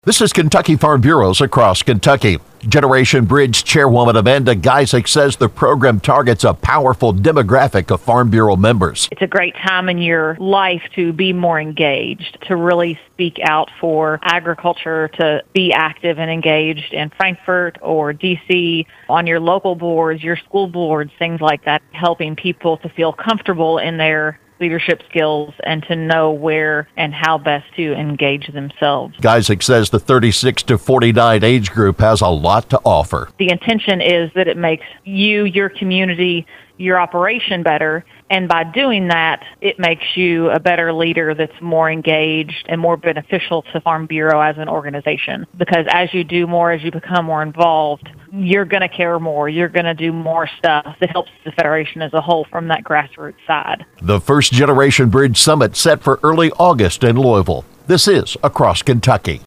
This is Kentucky Farm Bureaus across Kentucky. Generation Bridge Chairwoman Amanda Geisick says the program targets a powerful demographic of Farm Bureau members. It's a great time in your life to be more engaged, to really speak out for agriculture, to be active and engaged in Frankfort or D.C., on your local boards, your school boards, things like that, helping people to feel comfortable in their leadership skills and to know where and how best to engage themselves. Geisick says the 36 to 49 age group has a lot to offer. The intention is that it makes you, your community, your operation better, and by doing that, it makes you a better leader that's more engaged and more beneficial to Farm Bureau as an organization. Because as you do more, as you become more involved, you're going to care more. You're going to do more stuff that helps the Federation as a whole from that grassroots side. The First Generation Bridge Summit set for early August in Louisville. This is Across Kentucky.